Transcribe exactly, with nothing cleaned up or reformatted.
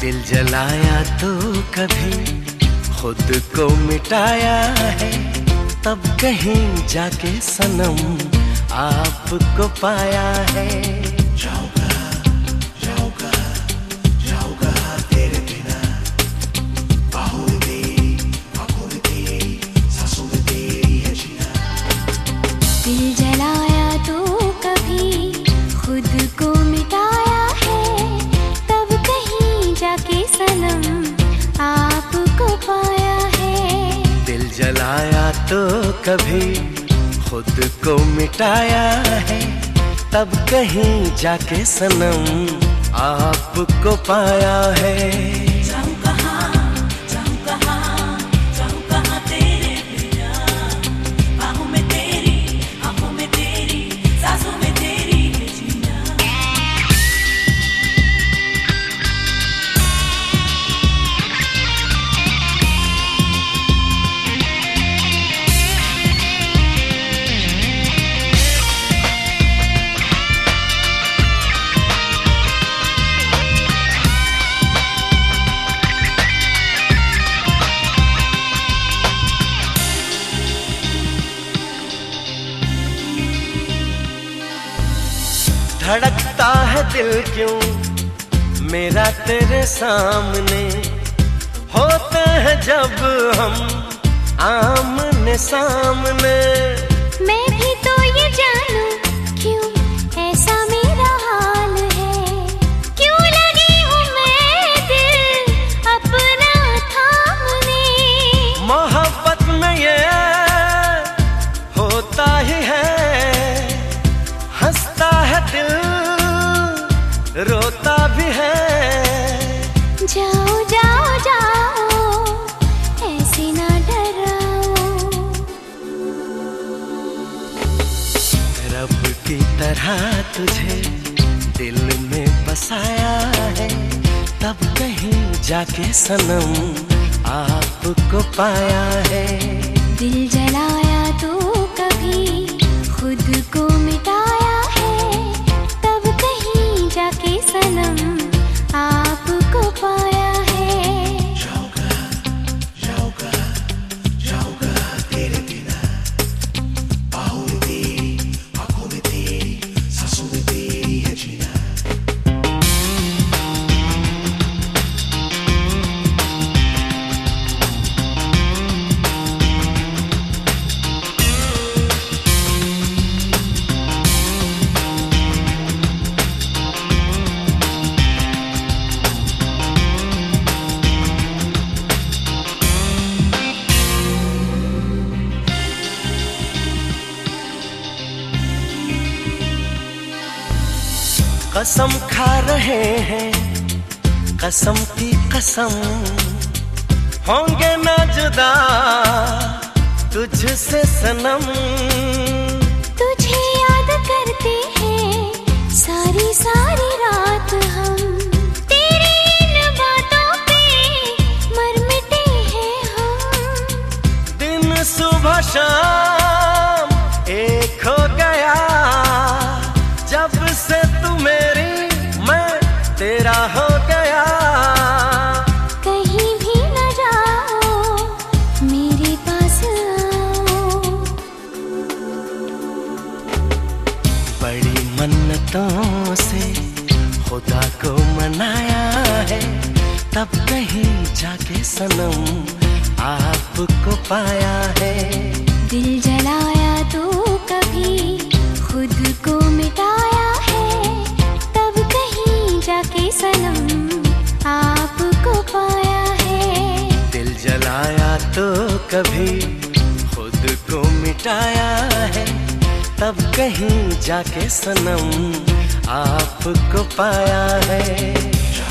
दिल जलाया तो कभी खुद को मिटाया है, तब कहीं जाके सनम आपको पाया है। जाऊंगा जाऊंगा जाऊंगा तेरे बिना, बाहों में तेरी आंखों में तेरी सांसों में तेरी है जीना। दिल जलाया तो कभी खुद को मिटाया है, तब कहीं जाके सनम आपको पाया है। दिल जलाया तो कभी खुद को मिटाया है, तब कहीं जाके सनम आपको पाया है। जाऊं कहाँ, जाऊं कहाँ, जाऊं कहाँ तेरे बिना, बाहों में तेरी, आंखों में तेरी, सांसों में तेरी है जीना। धड़कता है दिल क्यों मेरा तेरे सामने, होते हैं जब हम आमने सामने। मैं भी तो ये जानूं क्यों ऐसा मेरा हाल है, क्यों लगी हूँ मैं दिल अपना थामने। मोहब्बत में ये होता ही है, हंसता है दिल रोता भी है। जाओ जाओ जाओ ऐसे ना डराओ, रब की तरह तुझे दिल में बसाया है, तब कहीं जाके सनम आपको पाया है। दिल जलाया तो कभी खुद को मिटाया है, तब कहीं जाके सनम आपको पाया है। जाऊंगा जाऊंगा जाऊंगा तेरे बिना, बाहों में तेरी आंखों में तेरी सांसों में तेरी है जीना। कसम खा रहे हैं कसम की कसम, होंगे ना जुदा तुझसे सनम। तुझे याद करते हैं सारी सारी रात हम, तेरी इन बातों पे मर मिटे हैं हम। दिन सुबह शाम एक हो गया, जब से तू मेरी मैं तेरा हो गया। कहीं भी न जाओ मेरे पास आओ, बड़ी मन्नतों से खुदा को मनाया है, तब कहीं जाके सनम आपको पाया है। दिल जलाया तो कभी खुद को मिटाया है, तब कहीं जाके सनम आपको पाया है। दिल जलाया तो कभी खुद को मिटाया है, तब कहीं जाके सनम आपको पाया है।